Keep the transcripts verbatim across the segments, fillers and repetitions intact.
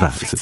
فطرت.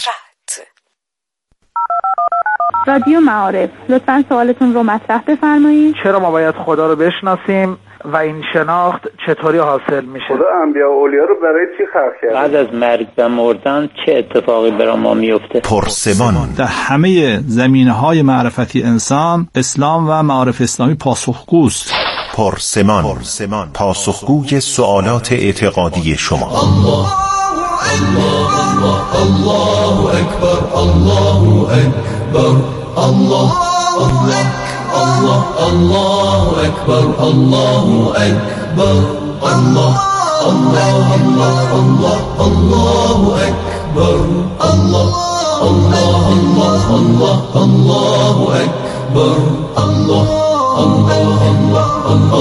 رادیو معارف، لطفاً سوالتون رو مطرح بفرمایید. چرا ما باید خدا رو بشناسیم و این شناخت چطوری حاصل میشه؟ خدا انبیا و اولیا رو برای چی خلق کرده؟ بعد از مرگ و مردن چه اتفاقی برای ما میفته؟ پرسمان. در همه زمینه‌های معرفتی انسان، اسلام و معارف اسلامی پاسخگوست. پرسمان. پرسمان. پاسخگوی سوالات اعتقادی شما. الله الله الله اکبر، الله اکبر، الله الله الله الله اکبر، الله اکبر، الله الله الله الله الله اکبر، الله الله الله الله الله اکبر، الله الله الله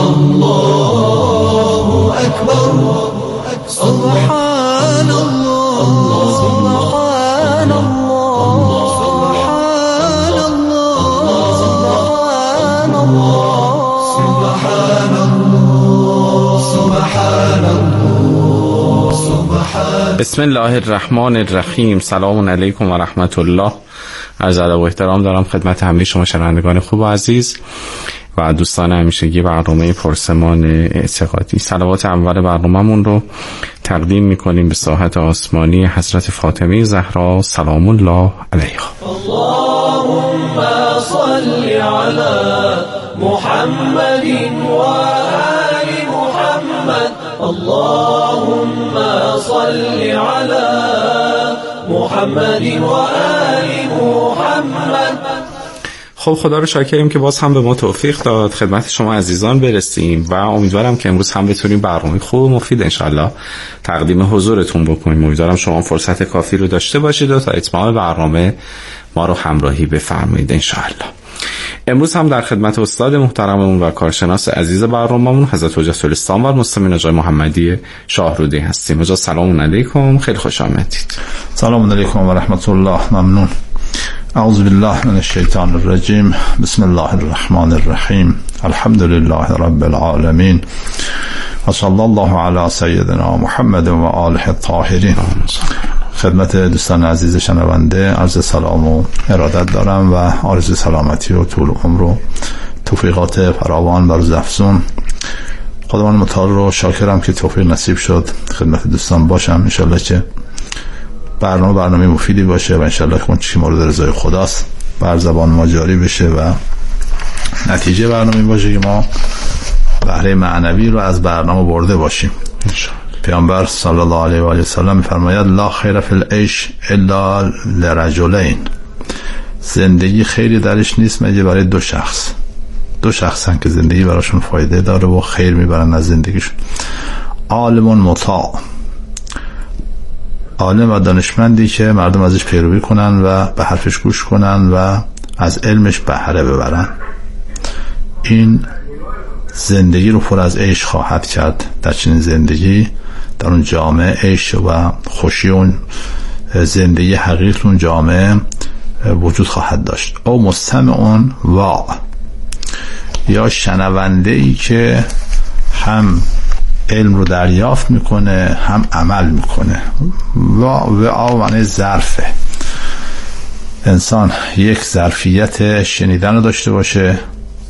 الله اکبر. سبحان الله سبحان الله سبحان الله سبحان الله سبحان الله سبحان الله سبحان. بسم الله الرحمن الرحیم. سلام علیکم و رحمت الله. عرض ادب و احترام دارم خدمت همه شما شنوندگان خوب و عزیز و دوستان همیشگی برنامه پرسمان اعتقادی. صلوات اول برنامه‌مون رو تقدیم می‌کنیم به ساحت آسمانی حضرت فاطمه زهرا سلام الله علیها. اللهم صل علی محمد و آل محمد. اللهم صل علی محمد و آل محمد. خب خدا رو شاکریم که باز هم به ما توفیق داد خدمت شما عزیزان برسیم و امیدوارم که امروز هم بتونیم برنامه خوب و مفید انشالله تقدیم حضورتون بکنیم. امیدوارم شما فرصت کافی رو داشته باشید و تا اتمام برنامه ما رو همراهی بفرمایید انشالله. امروز هم در خدمت استاد محترممون و کارشناس عزیز برنامه‌مون حضرت حجت الاسلام و المسلمین آقای محمدی شاهرودی هستیم. حضرت سلام علیکم، خیلی خوش آمدید. سلام علیکم و رحمت الله. ممنون. اعوذ بالله من الشیطان الرجیم. بسم الله الرحمن الرحیم. الحمد لله رب العالمین و صلی الله علی سیدنا محمد و آله الطاهرین. خدمت دوستان عزیز شنونده عرض سلام و ارادت دارم و آرزوی سلامتی و طول عمر و توفیقات فراوان بر افزون. خداوند متعال رو شاکرم که توفیق نصیب شد خدمت دوستان باشم. انشالله که برنامه برنامه مفیدی باشه و انشالله که اون چی مورد رضای خداست بر زبان ما جاری بشه و نتیجه برنامه باشه که ما بهره معنوی رو از برنامه برده باشیم انشالله. پیامبر صلی الله علیه و آله و سلم می‌فرماید لا خیر فی العیش الا لرجلین. زندگی خیری درش نیست مگه برای دو شخص. دو شخصن که زندگی براشون فایده داره و خیر میبرن از زندگیشون. عالم مطاع، عالم و دانشمندی که مردم ازش پیروی کنن و به حرفش گوش کنن و از علمش بهره ببرن. این زندگی رو پر از عیش خواهد کرد. در چنین زندگی در اون جامعه عیش و خوشی اون زندگی حقیقی اون جامعه وجود خواهد داشت. او مستمعون واع، یا شنونده ای که هم علم رو دریافت میکنه هم عمل میکنه. و و آو معنی ظرفه. انسان یک ظرفیت شنیدن رو داشته باشه.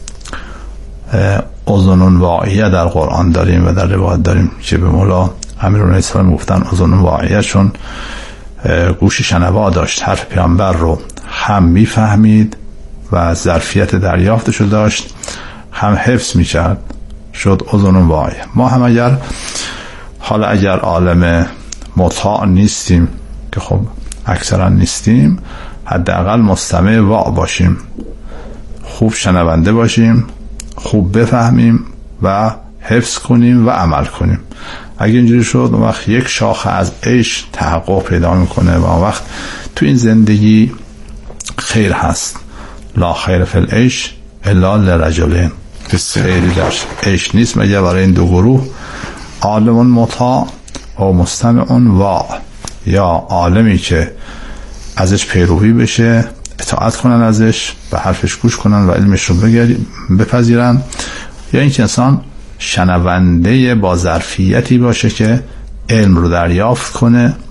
اذن واعیه در قرآن داریم و در روایت داریم که به مولا امیرالمومنین اسلام گفتن اذن واعیه، چون گوش شنوا داشت، حرف پیامبر رو هم میفهمید و ظرفیت دریافتش رو داشت هم حفظ میکرد، شد اذن واعیه. ما هم اگر حالا اگر عالم مطاع نیستیم که خب اکثرا نیستیم، حداقل مستمع واع باشیم، خوب شنونده باشیم، خوب بفهمیم و حفظ کنیم و عمل کنیم. اگه اینجوری شد اون وقت یک شاخه از عیش تحقق پیدا میکنه و اون وقت تو این زندگی خیر هست. لا خیر فی العیش الا لرجلین. خیلی در عیش نیست مگر برای این دو گروه، عالم مطاع و مستمع واع، یا عالمی که ازش پیروی بشه، اطاعت کنن ازش، به حرفش گوش کنن و علمش رو بپذیرن، یا اینکه انسان شنونده با ظرفیتی باشه که علم رو دریافت کنه،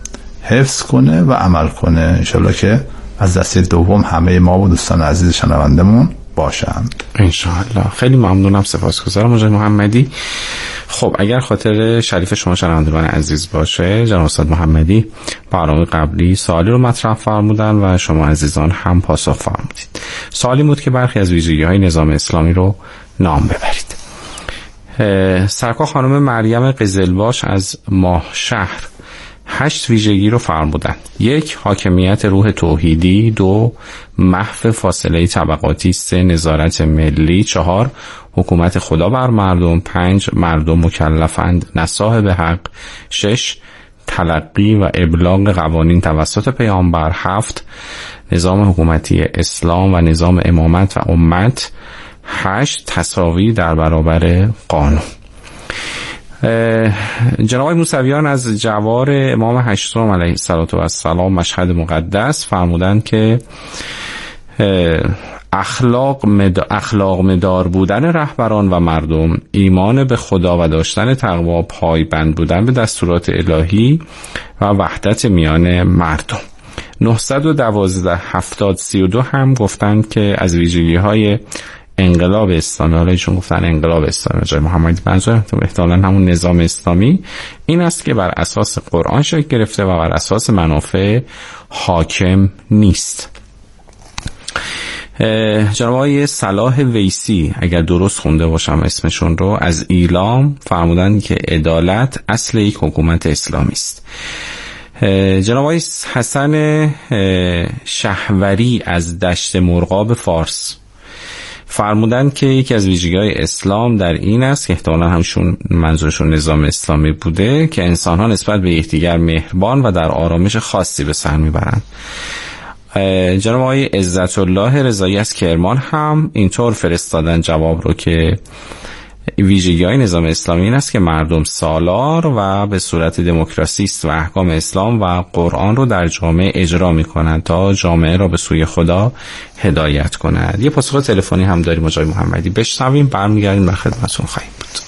حفظ کنه و عمل کنه. انشالله که از دسته دوم همه ما و دوستان عزیز شنوندمون باشند انشاءالله. خیلی ممنونم، سپاسگزارم آقای محمدی. خب اگر خاطر شریف شما شنوندگان عزیز باشه، جناب استاد محمدی برنامه قبلی سوالی رو مطرح فرمودن و شما عزیزان هم پاسخ فرمودید. سوالی بود که برخی از ویژگی‌های نظام اسلامی رو نام ببرید. سرکار خانم مریم قزلباش از ماه شهر هشت ویژگی رو فرمودن. یک، حاکمیت روح توحیدی. دو، محو فاصله طبقاتی. سه، نظارت ملی. چهار، حکومت خدا بر مردم. پنج، مردم مکلفند نه صاحب حق. شش، تلقی و ابلاغ قوانین توسط پیامبر. هفت، نظام حکومتی اسلام و نظام امامت و امت. هشت، تساوی در برابر قانون. جناب موسویان از جوار امام هشتم علیه السلام مشهد مقدس فرمودند که اخلاق مد... اخلاق مدار بودن رهبران و مردم، ایمان به خدا و داشتن تقوا، پایبند بودن به دستورات الهی و وحدت میان مردم. نهصد و دوازده هفتاد سی و دو هم گفتند که از ویژگی های انقلاب اسلامی، حالا ایشون گفتن انقلاب اسلامی، جای محمدی بنجا احتمالاً همون نظام اسلامی این است که بر اساس قرآن شکل گرفته و بر اساس منافع حاکم نیست. جناب آقای صلاح ویسی اگر درست خونده باشم اسمشون رو، از ایلام فرمودند که عدالت اصل یک حکومت اسلامی است. جناب آقای حسن شهوری از دشت مرغاب فارس فرمودند که یکی از ویژگی‌های اسلام در این است که احتمالاً همشون منظورشون نظام اسلامی بوده که انسان‌ها نسبت به یکدیگر مهربان و در آرامش خاصی به سر میبرند. جناب آقای عزت الله رضایی از کرمان هم اینطور فرستادن جواب رو که ویژگی‌های نظام اسلامی این است که مردم سالار و به صورت دموکراسی و احکام اسلام و قرآن رو در جامعه اجرا می‌کنند تا جامعه را به سوی خدا هدایت کنند. یه پاسخ تلفنی هم داریم آقای محمدی، بشنویم برمیگردیم به خدمتتون خواهیم بود.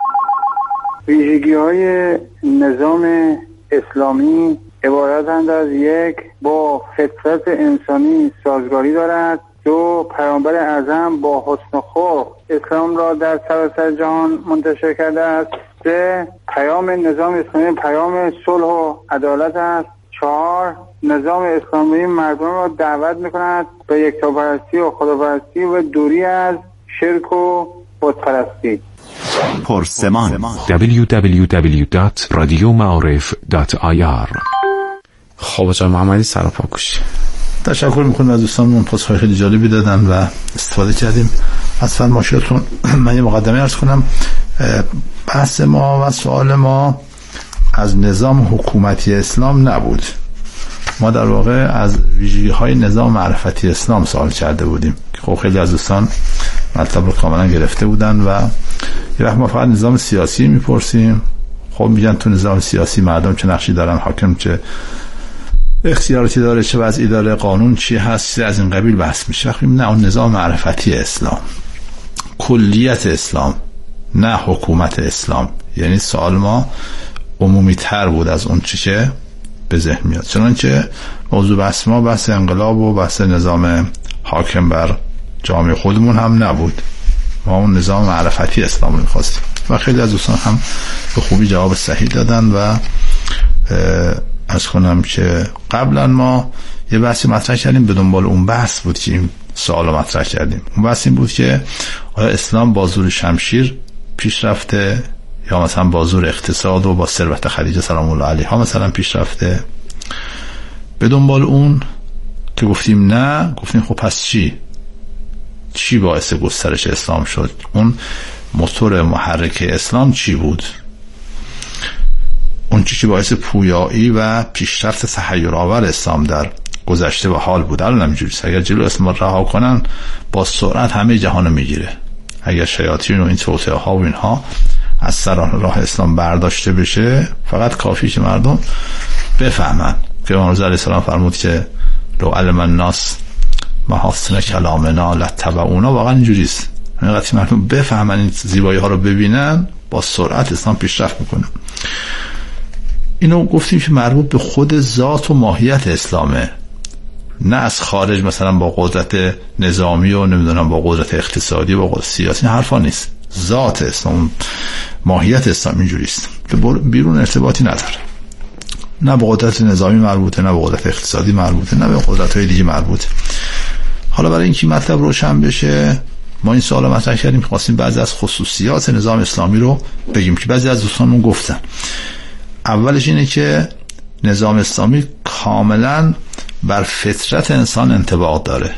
ویژگی‌های نظام اسلامی عبارتند از یک، با فطرت انسانی سازگاری دارد. دو، پیامبر اعظم با حسن خلق اسلام را در سراسر جهان منتشر کرده است. سه، پیام نظام اسلامی پیام صلح و عدالت است. چهار، نظام اسلامی مردم را دعوت می‌کند به یکتاپرستی و خداپرستی و دوری از شرک و بت‌پرستی. پرسمان دبلیو دبلیو دبلیو دات رادیو معارف دات آی آر. خب آقای محمدی سراپاکوش تشکر میکنم از دوستانمون، پاسخ خیلی جالبی دادن و استفاده کردیم از فرمایشاتون. من یه مقدمه عرض کنم. بحث ما و سوال ما از نظام حکومتی اسلام نبود. ما در واقع از ویژگی‌های نظام معرفتی اسلام سوال کرده بودیم که خب خیلی از دوستان مطلب رو کاملا گرفته بودن و یه وقت ما فقط نظام سیاسی میپرسیم. خب میگن تو نظام سیاسی مردم چه نقشی دارن، حاکم چه اختیاراتی داره، چه وضعی داره، قانون چی هست، از این قبیل بحث میشه. وقتی نه، اون نظام معرفتی اسلام، کلیت اسلام، نه حکومت اسلام. یعنی سوال ما عمومی تر بود از اون چی که به ذهن میاد. چنانچه موضوع بحث ما بحث انقلاب و بحث نظام حاکم بر جامعه خودمون هم نبود. ما اون نظام معرفتی اسلام رو میخواستیم و خیلی از دوستان هم به خوبی جواب صحیح دادن. و از کنم که قبلا ما یه بحثی مطرح کردیم، به دنبال اون بحث بود که این سوال رو مطرح کردیم. اون بحث این بود که آیا اسلام با زور شمشیر پیش رفته یا مثلا با زور اقتصاد و با ثروت خدیجه سلام الله علیها مثلا پیش رفته. به دنبال اون که گفتیم نه، گفتیم خب پس چی چی باعث گسترش اسلام شد؟ اون موتور محرک اسلام چی بود؟ اون چیزی که باعث پویایی و پیشرفت تحیرآور اسلام در گذشته و حال بود. الان همینجوریه. اگر جلو اسلام رها کنن با سرعت همه جهانو میگیره. اگر شیاطین و این توطئه ها و اینها از سر راه اسلام برداشته بشه، فقط کافی که مردم بفهمن. پیامبر علیه السلام فرمود که لو علم الناس محاسن کلامنا لاتبعونا. واقعا اینجوریه. وقتی مردم بفهمن این زیبایی ها رو ببینن، با سرعت اسلام پیشرفت میکنه. اینو گفتیم که مربوط به خود ذات و ماهیت اسلامه، نه از خارج مثلا با قدرت نظامی و نمیدونم با قدرت اقتصادی و با قدرت سیاسی، حرفا نیست. ذات اسلام، ماهیت اسلام اینجوریست که بیرون ارتباطی نداره، نه به قدرت نظامی مربوطه، نه به قدرت اقتصادی مربوطه، نه به قدرت‌های دیگه مربوطه. حالا برای اینکه مطلب روشن بشه ما این سوال مطرح کردیم که خواستیم بعضی از خصوصیات نظام اسلامی رو بگیم که بعضی از دوستانمون گفتن. اولش اینه که نظام اسلامی کاملا بر فطرت انسان انطباق داره.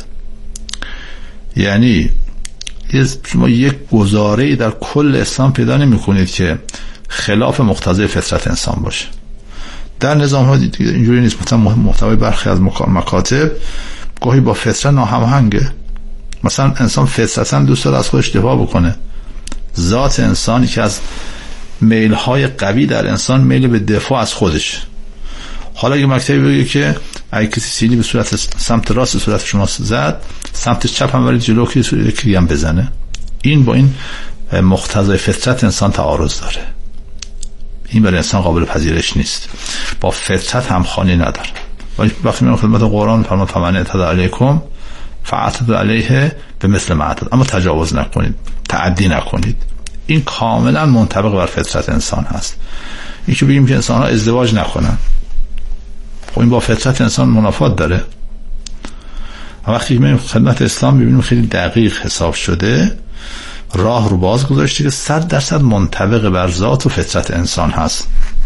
یعنی شما یک گزاره‌ای در کل اسلام پیدا نمی‌کنید که خلاف مقتضای فطرت انسان باشه. در نظام‌ها اینجوری نیست. مثلا محتوای برخی از مکاتب گاهی با فطرت ناهماهنگه. مثلا انسان فطرتاً دوست داره از خودش دفاع بکنه. ذات انسانی که از میل‌های قوی در انسان میل به دفاع از خودش. حالا اگه مکتبی بگه که اگه کسی سیلی به صورت سمت راست صورت شما زد، سمت چپ هم برید جلو که یکی هم بزنه، این با این مقتضای فطرت انسان تعارض داره. این برای انسان قابل پذیرش نیست، با فطرت هم خانی نداره. ولی وقتی میگم خدمت قرآن فرمان فمن اعتدی علیکم فاعتدوا علیه بمثل ما اعتدی، اما تجاوز نکنید، تعدی نکنید. این کاملا منطبق بر فطرت انسان هست. این که بگیم که انسان ها ازدواج نکنن، خب این با فطرت انسان منافات داره. وقتی میگیم خدمت اسلام ببینیم خیلی دقیق حساب شده، راه رو باز گذاشته که صد درصد منطبق بر ذات و فطرت انسان هست.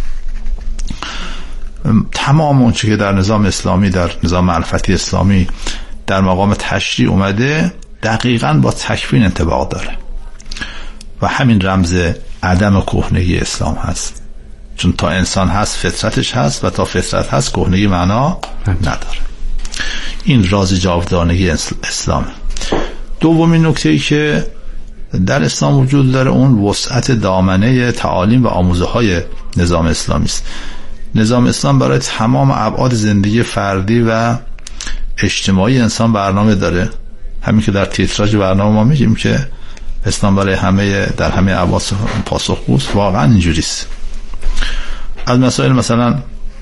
تمام اون چیزی که در نظام اسلامی، در نظام معرفتی اسلامی در مقام تشریع اومده دقیقاً با تکوین انطباق داره و همین رمز عدم کهنگی اسلام هست. چون تا انسان هست فطرتش هست و تا فطرت هست کهنگی معنا نداره. این راز جاودانگی اسلام. دومین نکته‌ای که در اسلام وجود داره اون وسعت دامنه تعالیم و آموزه های نظام اسلامی است. نظام اسلام برای تمام ابعاد زندگی فردی و اجتماعی انسان برنامه داره. همین که در تیتراژ برنامه ما میگیم که اسلام برای همه در همه ابعاد پاسخگوست، واقعا اینجوریست. از مسائل مثلا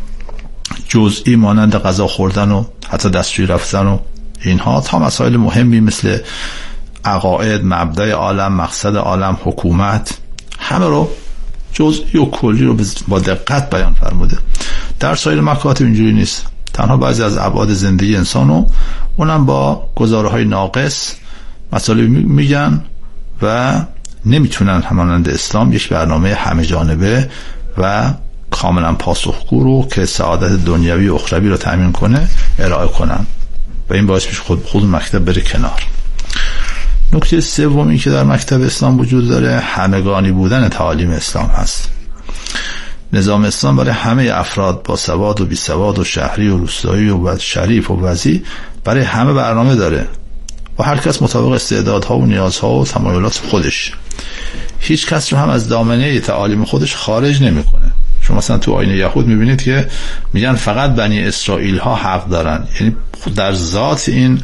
جزئی مانند غذا خوردن و حتی دستشویی رفتن و اینها تا مسائل مهمی مثل عقاید، مبدأ عالم، مقصد عالم، حکومت، همه رو جزئی و کلی رو با دقت بیان فرموده. در سایر مکاتب اینجوری نیست. تنها بعضی از ابعاد زندگی انسانو اونم با گزاره‌های ناقص مسائل میگن و نمیتونن همانند اسلام یک برنامه همه جانبه و کاملا پاسخگو رو که سعادت دنیوی و اخروی رو تامین کنه ارائه کنن و این باعث میشه خود خود مکتب بره کنار. نکته سومی که در مکتب اسلام وجود داره همگانی بودن تعالیم اسلام هست. نظام اسلام برای همه افراد با سواد و بی سواد و شهری و روستایی و شریف و وضیع برای همه برنامه داره و هر کس مطابق استعدادها و نیازها و تمایلات خودش. هیچ کس رو هم از دامنه تعالیم خودش خارج نمیکنه. شما مثلا تو آیین یهود میبینید که میگن فقط بنی اسرائیل ها حق دارن، یعنی در ذات این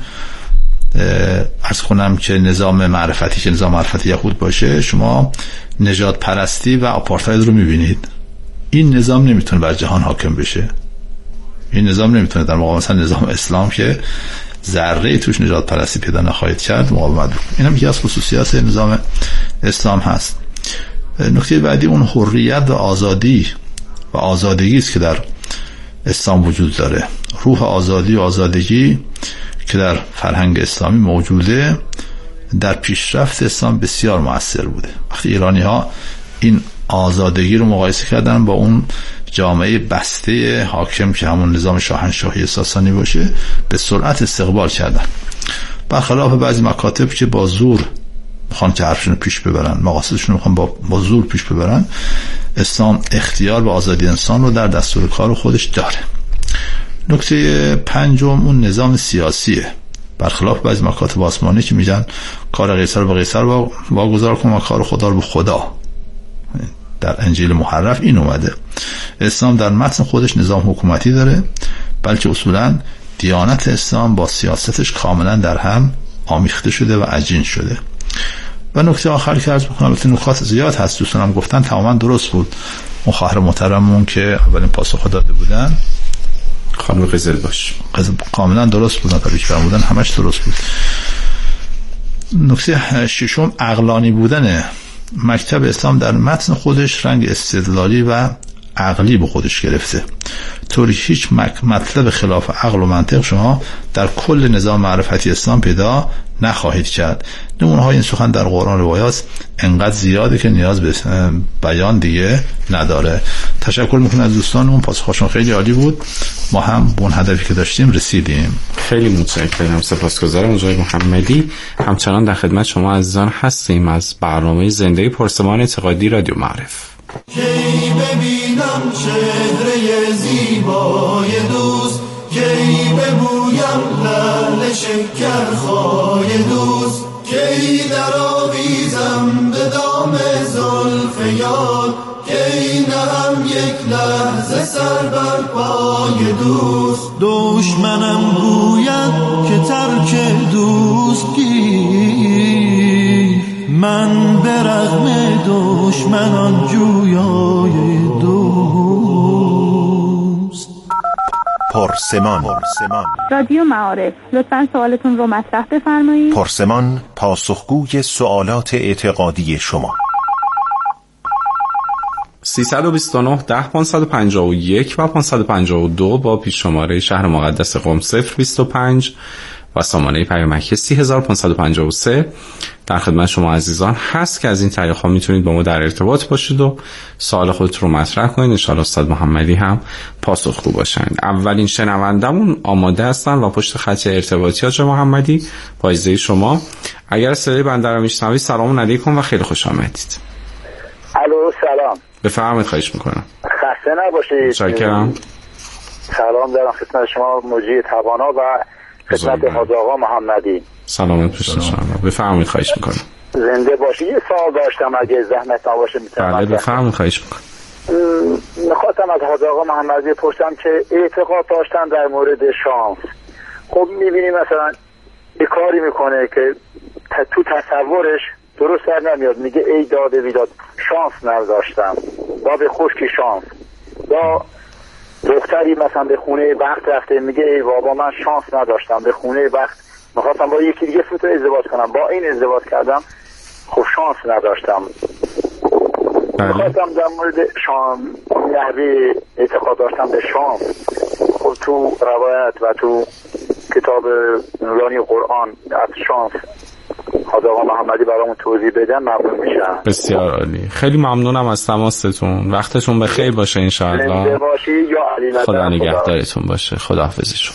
عرض کنم که نظام معرفتی که نظام معرفتی یهود باشه شما نژاد پرستی و آپارتاید رو میبینید. این نظام نمیتونه بر جهان حاکم بشه. این نظام نمیتونه در مقابل مثلا نظام اسلام که ذره توش نژاد پرستی پیدا نخواهید کرد مقاومت بکنه. این هم یکی از خصوصیات نظام اسلام هست. نکته بعدی اون حریت و آزادی و آزادگی است که در اسلام وجود داره. روح آزادی و آزادگی که در فرهنگ اسلامی موجوده در پیشرفت اسلام بسیار مؤثر بوده. وقتی ایرانی ها این آزادگی رو مقایسه کردن با اون جامعه بسته حاکم که همون نظام شاهنشاهی ساسانی باشه به سرعت استقبال کردن، برخلاف بعضی مکاتب که با زور میخوان که حرفشون پیش ببرن، مقاصدشون میخوان با, با زور پیش ببرن. اسلام اختیار و آزادی انسان رو در دستور کار خودش داره. نکته پنجم اون نظام سیاسیه. برخلاف بعضی مکاتب آسمانی که میگن کار قیصر به قیصر واگذار کن و کار خدا رو به خدا. در انجیل محرف این اومده. اسلام در متن خودش نظام حکومتی داره، بلکه اصولا دیانت اسلام با سیاستش کاملا در هم آمیخته شده و عجین شده. و نکته آخر که عرض بکنم، البته نکات زیاد هست دوستانم گفتن تماما درست بود. اون خواهر محترممون که اولین پاسخ داده بودن، خانم قزلباش، کاملا درست بودن، تا بیش بودن همش درست بود. نکته ششم عقلانی بودن مکتب اسلام در متن خودش رنگ استدلالی و عقلی به خودش گرفته، طوری هیچ مطلب خلاف عقل و منطق شما در کل نظام معرفتی اسلام پیدا نخواهید کرد. نمونه های این سخن در قرآن روایات انقدر زیاده که نیاز به بیان دیگه نداره. تشکر میکنم از دوستانمون، پاسخشون خیلی عالی بود، ما هم به اون هدفی که داشتیم رسیدیم. خیلی متشکرم، سپاسگزارم آقای محمدی. همچنان در خدمت شما عزیزان هستیم از برنامه زنده پرسمان اعتقادی رادیو معارف. کی ببینم چهره زیبای دوست، کی ببویم لعل شکرخای دوست، کی در آویزم به دام زلف یار، کی نهم یک لحظه سر بر پای دوست. دشمنم گوید که ترک دوست گیر، من به رغم دشمنان جویای دوست. پرسمان. رادیو معارف، لطفاً سوالتون رو مطرح بفرمایید. پرسمان پاسخگوی سوالات اعتقادی شما. سیصد و بیست و نه ده پانصد و پنجاه و یک و پانصد و پنجاه و دو با پیش شماره شهر مقدس قم صفر بیست و پنج و سامانه پیامکی سی هزار و پانصد و پنجاه و سه در خدمت شما عزیزان هست که از این طریق ها میتونید با ما در ارتباط باشید و سوال خودتون رو مطرح کنید. ان شاءالله استاد محمدی هم پاسخگو باشن. اولین شنوندمون آماده هستن و پشت خط ارتباطی آقای محمدی با اجازه شما اگر صدای بنده رو میشنوید سلام علیکم و خیلی خوش آمدید. الو سلام. بفرمایید، خواهش میکنم. خسته نباشید. متشکرم. سلام دارم خدمت شما مجری توانا و خدمت حاج آقا محمدی. سلامت پشت شما. بفرمایید، خواهش میکنم. زنده باشی. یه سوال داشتم اگه زحمت نباشه میتونم. بله بفرمایید، خواهش میکنم. میخواستم از حاج آقا محمدی پرسیدم که اعتقاد داشتن در مورد شانس. خب میبینی مثلا یه کاری میکنه که تو تصورش درست در نمیاد، میگه ای داده بیداد شانس نداشتم، با به خشکی شانس. یا دختری مثلا به خونه وقت رفته میگه ای بابا من شانس نداشتم، به خونه وقت میخواستم با یکی دیگه فوتو ازدواج کنم، با این ازدواج کردم خب شانس نداشتم. میخواستم در مورد شانس نحوی اعتقاد داشتم به شانس، خب تو روایت و تو کتاب نورانی قرآن از شانس حاج آقا محمدی برامون توضیح بدن ممنون میشم. بسیار عالی، خیلی ممنونم از تماستون. وقتتون بخیر باشه ان شاء الله. زنده باشی یا علی نظر. خدا نگهدارتون باشه. خداحافظ شما.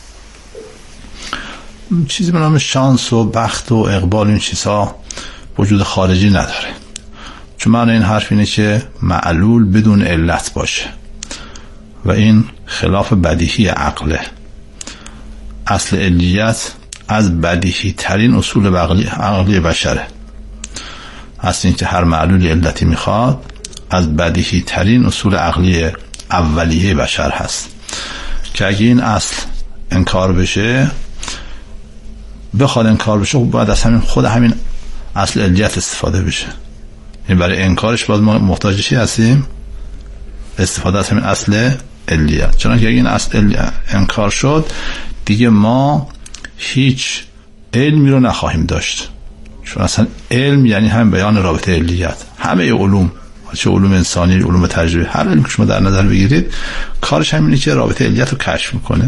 چیزی به نام شانس و بخت و اقبال این چیزها وجود خارجی نداره، چون معنی این حرف اینه که معلول بدون علت باشه و این خلاف بدیهی عقله. اصل علیت از بدیهی ترین اصول عقلی بشره. اصل این که هر معلولی علتی میخواد از بدیهی ترین اصول عقلی اولیه بشر هست که اگه این اصل انکار بشه، بخواد انکار بشه، باید از همین خود همین اصل علیت استفاده بشه. این برای انکارش باید ما محتاج چی هستیم؟ استفاده از همین اصل علیت. چنانکه اگه این اصل علیت انکار شد دیگه ما هیچ علمی رو نخواهیم داشت، چون اصلا علم یعنی هم بیان رابطه علیت. همه علوم، چه علوم انسانی، علوم تجربی، هر علمی که شما در نظر بگیرید کارش همینه که رابطه علیت رو کشف میکنه.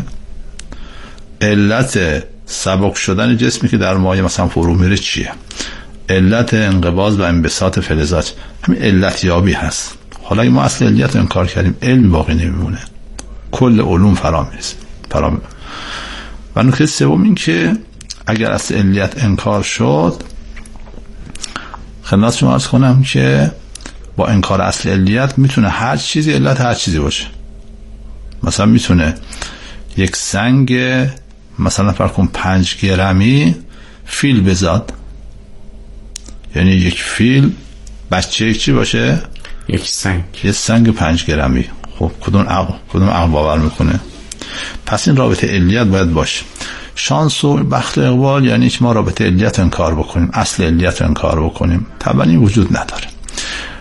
علت سبک شدن جسمی که در مایع مثلا فرو میره چیه؟ علت انقباض و انبساط فلزات، همین علت یابی هست. حالا اگه ما اصل علیت رو انکار کردیم علم باقی نمیمونه، کل علوم فرا میرسه. فرا و نکته سوم این که اگر اصل علیت انکار شد، خدمت شما عرض کنم که با انکار اصل علیت میتونه هر چیزی علت هر چیزی باشه. مثلا میتونه یک سنگ مثلا فرض کن پنج گرمی فیل بزاد، یعنی یک فیل بچه یک چی باشه؟ یک سنگ. یک سنگ پنج گرمی. خب کدوم عقل کدوم عقل باور میکنه؟ پس این رابطه علیت باید باشه. شانس و بخت و اقبال یعنی که ما رابطه علیت انکار بکنیم، اصل علیت انکار بکنیم. طبعا این وجود نداره.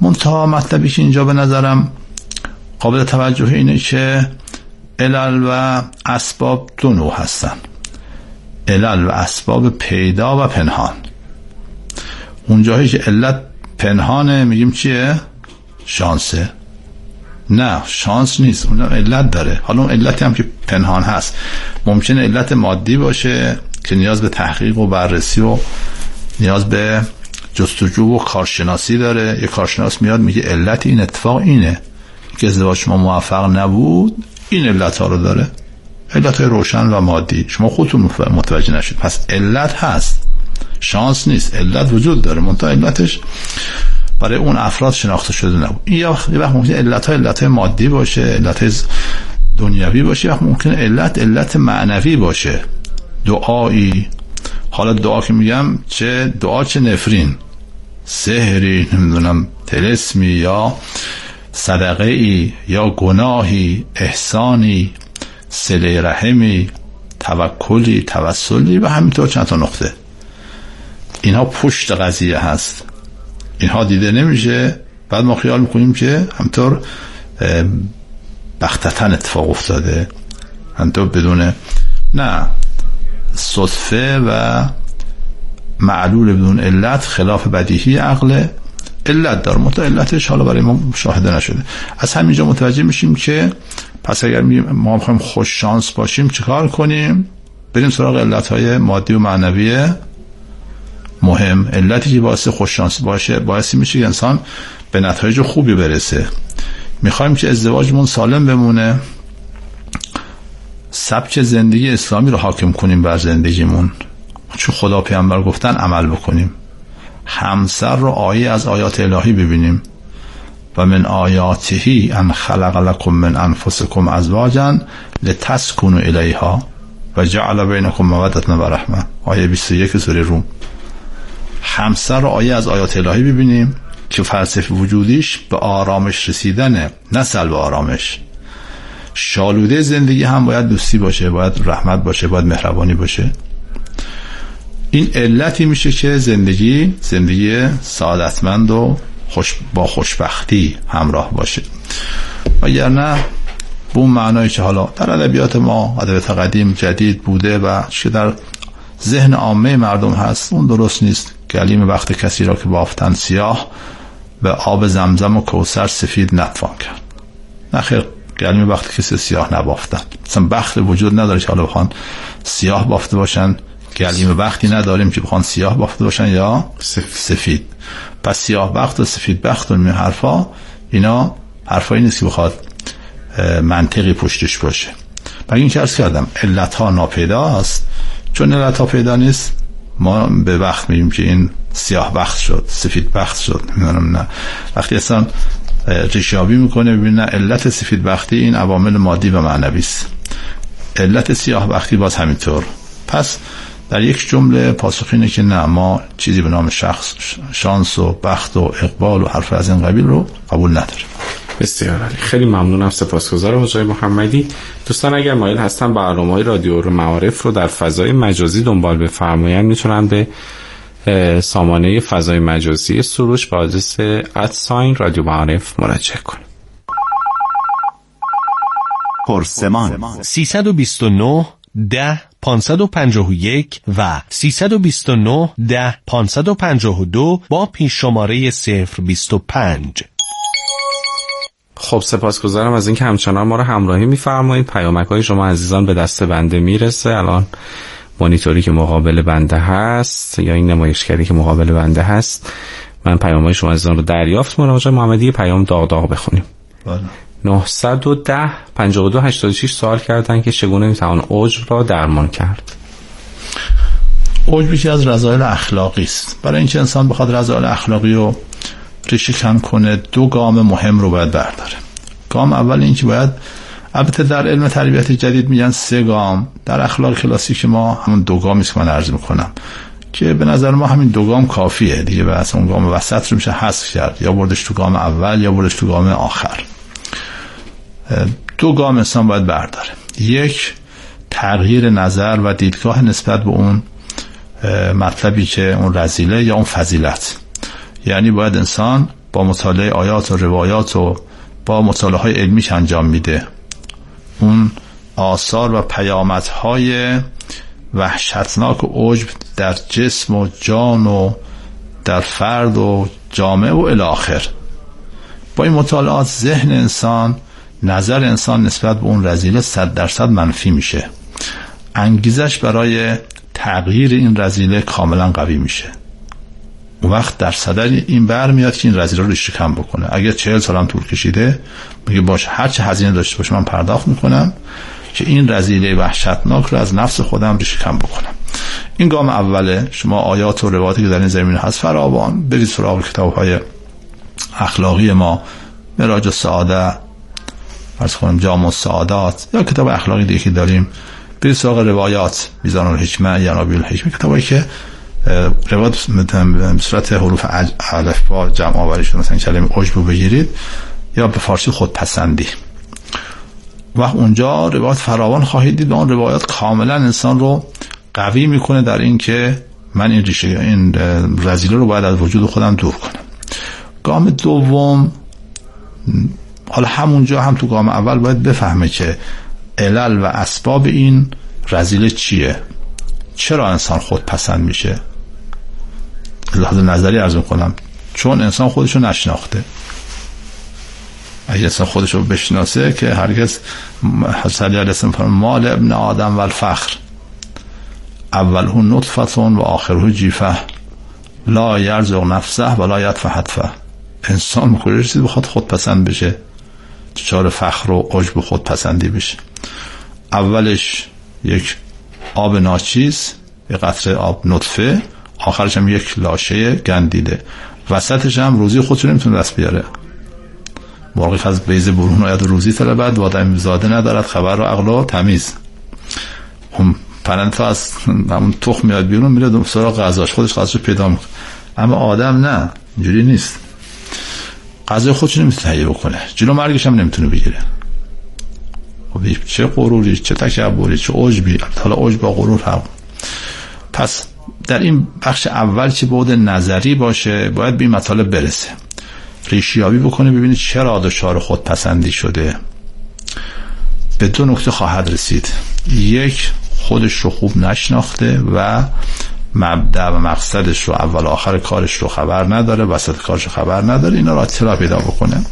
منتها مطلبی که اینجا به نظرم قابل توجه اینه که علل و اسباب دو نوع هستن، علل و اسباب پیدا و پنهان. اون جایی که علت پنهانه میگیم چیه؟ شانسه. نه، شانس نیست، اون علت داره. حالا اون علتی هم که پنهان هست ممکنه علت مادی باشه که نیاز به تحقیق و بررسی و نیاز به جستجو و کارشناسی داره. یه کارشناس میاد میگه علت این اتفاق اینه که ازدواج شما موفق نبود، این علت ها رو داره، علت های روشن و مادی، شما خودتون متوجه نشید. پس علت هست، شانس نیست، علت وجود داره، منتها علتش برای اون افراد شناخته شده نبود. این یه وقت ممکنه علت ها علت های مادی باشه، علت های دنیوی باشه، یه وقت ممکنه علت علت معنوی باشه، دعایی. حالا دعا که میگم چه دعا، چه نفرین، سحری، نمیدونم طلسمی، یا صدقه ای، یا گناهی، احسانی، صله رحمی، توکلی، توسلی و همینطور چند تا نقطه. اینها پشت قضیه هست، اینها دیده نمیشه. بعد ما خیال میکنیم که همینطور بختتاً اتفاق افتاده، همینطور بدون، نه، صدفه و معلول بدون علت خلاف بدیهی عقل. علت داره، منتها علتش حالا برای ما مشاهده نشده. از همینجا متوجه میشیم که پس اگر ما بخوایم خوش شانس باشیم چیکار کنیم؟ بریم سراغ علتهای مادی و معنوی مهم. علتی که باعث خوش شانس باشه باعث میشه که انسان به نتایج خوبی برسه. میخوایم که ازدواجمون سالم بمونه، سبک زندگی اسلامی رو حاکم کنیم بر زندگیمون، چون خدا پیامبر گفتن عمل بکنیم. همسر رو آیه از آیات الهی ببینیم. و من آیاته ان خلق لكم من انفسكم ازواجا لتسكنوا الیها و جعل بینکم موده و رحمه، آیه بیست و یک سوره روم. همسر رو آیه از آیات الهی ببینیم که فلسفه وجودیش به آرامش رسیدنه، نه سلب آرامش. شالوده زندگی هم باید دوستی باشه، باید رحمت باشه، باید مهربانی باشه. این علتی میشه که زندگی زندگی سعادتمند و خوش با خوشبختی همراه باشه. وگرنه به اون معنایی که حالا در ادبیات ما، ادبیات قدیم جدید بوده و که در ذهن عامه مردم هست، اون درست نیست. گلیم وقت کسی را که بافتن سیاه، به آب زمزم و کوثر سفید نتوان کرد. نخیر، گلیم وقت کسی سیاه نبافتن. مثلا بخت وجود نداره که حالا بخوان سیاه بافته باشن، گلیم وقتی نداریم که بخوان سیاه بافته باشن یا سفید. پس سیاه بخت و سفید بخت و این حرفا، اینا حرفایی نیست که بخواد منطقی پشتش باشه. بگه این که عرض کردم علت ها ناپیدا هست. چون علت ها پیدا نیست، ما به وقت میگیم که این سیاه بخت شد، سفید بخت شد. میدونم نه، وقتی اصلا ریشیابی میکنه ببینه علت سفید بختی این عوامل مادی و معنوی است، علت سیاه بختی باز همینطور. پس در یک جمله پاسخ اینه که نه، ما چیزی به نام شخص شانس و بخت و اقبال و حرف از این قبیل رو قبول نداریم. بسیار عالی، خیلی ممنونم، سپاسگزارم حاج محمدی. دوستان اگر مایل هستن برنامه‌های رادیو معارف رو در فضای مجازی دنبال بفرمایند، میتونن به سامانه فضای مجازی سروش با آدرس ادساین رادیو معارف مراجعه کنید. پرسمان سیصد و بیست و نه ده پانصد و پنجاه و یک و سیصد و بیست و نه ده پانصد و پنجاه و دو با پیش شماره صفر بیست و پنج. خب سپاسگزارم از اینکه همچنان ما رو همراهی می‌فرمایید. پیامک‌های شما عزیزان به دست بنده میرسه. الان مانیتوری که مقابل بنده هست یا این نمایشگری که مقابل بنده هست، من پیام‌های شما عزیزان رو دریافت می‌کنم. آقای محمدی پیام داغ داغ بخونیم. بله. نهصد و ده پنجاه و دو هشتاد و شش سوال کردن که چگونه میتوان عجب را درمان کرد. عجب یکی از رذایل اخلاقی است. برای اینکه انسان بخواد رذایل اخلاقی رو ریشه کن کنه، دو گام مهم رو باید برداره. گام اول این که باید، البته در علم تربیت جدید میگن سه گام، در اخلاق کلاسیک ما همون دو گامی است که من عرض میکنم که به نظر ما همین دو گام کافیه دیگه. بس اون گام وسط رو میشه حذف کرد، یا بردش تو گام اول یا بردش تو گام آخر. دو گام انسان باید برداره. یک، تغییر نظر و دیدگاه نسبت به اون مطلبی که اون رذیله یا اون فضیلت، یعنی باید انسان با مطالعه آیات و روایات و با مطالعه های علمیش انجام میده، اون آثار و پیامدهای وحشتناک و عجب در جسم و جان و در فرد و جامعه و الی آخر. با این مطالعات ذهن انسان، نظر انسان نسبت به اون رذیله صد درصد منفی میشه، انگیزش برای تغییر این رذیله کاملا قوی میشه. اون وقت در صدر این بر میاد که این رذیله رو ریشه کم بکنه. اگر چهل سالم طول کشیده میگه باشه هر چه هزینه داشته باشه من پرداخت میکنم که این رذیله وحشتناک رو از نفس خودم ریشه کم بکنم. این گام اوله. شما آیات و روایاتی که در این زمینه هست فراوان، برید سراغ کتاب‌های اخلاقی ما، معراج السعاده، فرض کنیم جامع السعادات، یا کتاب اخلاقی دیگه که داریم، برید سراغ روایات، میزان الحکمه، ینابیع الحکمه، کتابایی که روایات به صورت حروف الف با جمع آوری شده، مثلا کلمه عجب رو بگیرید، یا به فارسی خودپسندی. و اونجا روایات فراوان خواهید دید و اون روایات کاملا انسان رو قوی میکنه در این که من این ریشه این رذیله رو باید از وجود خودم دور کنم. گام دوم، حالا همونجا هم تو گام اول باید بفهمه که علل و اسباب این رذیله چیه، چرا انسان خودپسند میشه. لحاظ نظری عرض میکنم، چون انسان خودشو نشناخته. اگه انسان خودشو بشناسه که هرگز حضرت علی علیه السلام مال ابن آدم و الفخر اوله نطفه و آخره جیفه لا یرزق نفسه و لا یدفع حتفه. انسان مکرر چیزی بخواد خودپسند بشه، دچار فخر و عجب و خودپسندی بشه. اولش یک آب ناچیز، یک قطره آب نطفه، آخرش هم یک لاشه گندیده، وسطش هم روزی خودش نمیتونه دست بیاره. مرغی از بیض برون آید روزی طلبد و آدم زاده ندارد خبر و عقل و تمیز. هم پرنده از همون تخم میاد بیرون میره سراغ غذاش، خودش غذاشو پیدا میکنه. اما آدم نه، اینجوری نیست. غذای خودش نمیتونه تهیه بکنه، جلو مرگش هم نمیتونه بگیره. خب چه غروری، چه تکبری، چه عجبی. حالا عجب با غرور هم. پس در این بخش اول چه بعد نظری باشه، باید به این مطالب برسه، ریشیابی بکنه، ببینید چرا دچار خودپسندی شده. به دو نکته خواهد رسید. یک، خودش رو خوب نشناخته و مبدأ و مقصدش رو، اول آخر کارش رو خبر نداره، وسط کارش رو خبر نداره. اینا رو اطلاع پیدا بکنه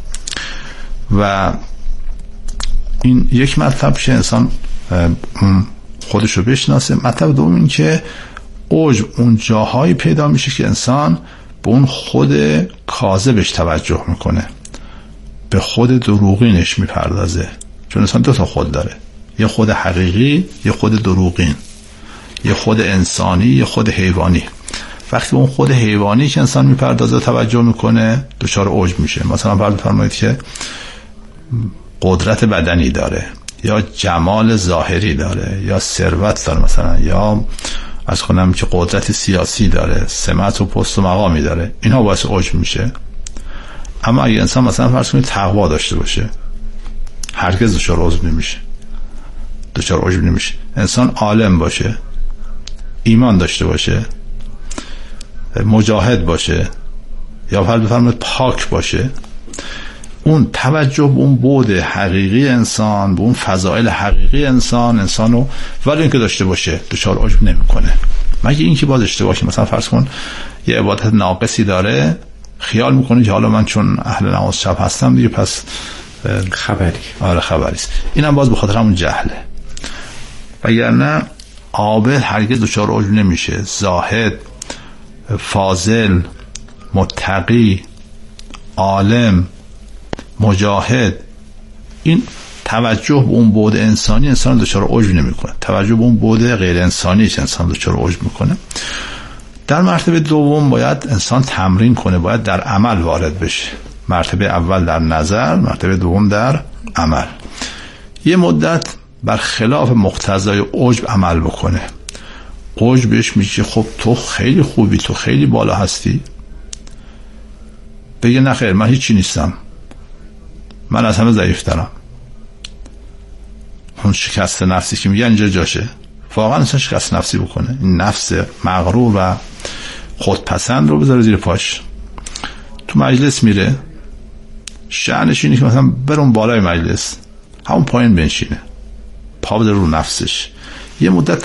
و این یک مطلب شه انسان خودش رو بشناسه. مطلب دوم این که عجب اون جاهایی پیدا میشه که انسان به اون خود کاذبش توجه میکنه، به خود دروغینش میپردازه. چون انسان دو تا خود داره، یه خود حقیقی، یه خود دروغین، یه خود انسانی، یه خود حیوانی. وقتی اون خود حیوانی که انسان میپردازه توجه میکنه، دچار عجب میشه. مثلا فرض بفرمایید که قدرت بدنی داره، یا جمال ظاهری داره، یا ثروت داره، مثلا یا از کنم که قدرت سیاسی داره، سمت و پست و مقامی داره، اینها باعث عجب میشه. اما اگه انسان مثلا فرض کنید تقوا داشته باشه، هرگز دچار عجب نمیشه، دچار عجب نمیشه. انسان عالم باشه، ایمان داشته باشه، مجاهد باشه، یا فرض بفرمایید پاک باشه، اون توجه به اون بعد حقیقی انسان، به اون فضائل حقیقی انسان، انسانو ولی اینکه داشته باشه دچار عجب نمیکنه. مگه اینکه باز اشتباه باشه، مثلا فرض کن یه عبادت ناقصی داره، خیال میکنه که حالا من چون اهل نماز شب هستم دیگه پس خبری. آره خبریست. اینم باز به خاطر همون جهله. وگرنه عابد هرگز دچار عجب نمیشه. زاهد، فاضل، متقی، عالم، مجاهد، این توجه به اون بعد انسانی انسان دچار عجب نمیکنه، توجه به اون بعد غیر انسانی انسان دچار عجب میکنه. در مرتبه دوم باید انسان تمرین کنه، باید در عمل وارد بشه. مرتبه اول در نظر، مرتبه دوم در عمل. یه مدت برخلاف مقتضای عجب عمل بکنه. عجبش میشه خب تو خیلی خوبی، تو خیلی بالا هستی. بگه نه خیر، من هیچی نیستم، من از همه ضعیف‌ترم. اون شکست نفسی که میگه اینجا جاشه. واقعا انسان شکست نفسی بکنه، این نفس مغرور و خودپسند رو بذاره زیر پاش. تو مجلس میره، شأنش اینه که مثلا برون بالای مجلس، همون پایین بنشینه، پا بده رو نفسش، یه مدت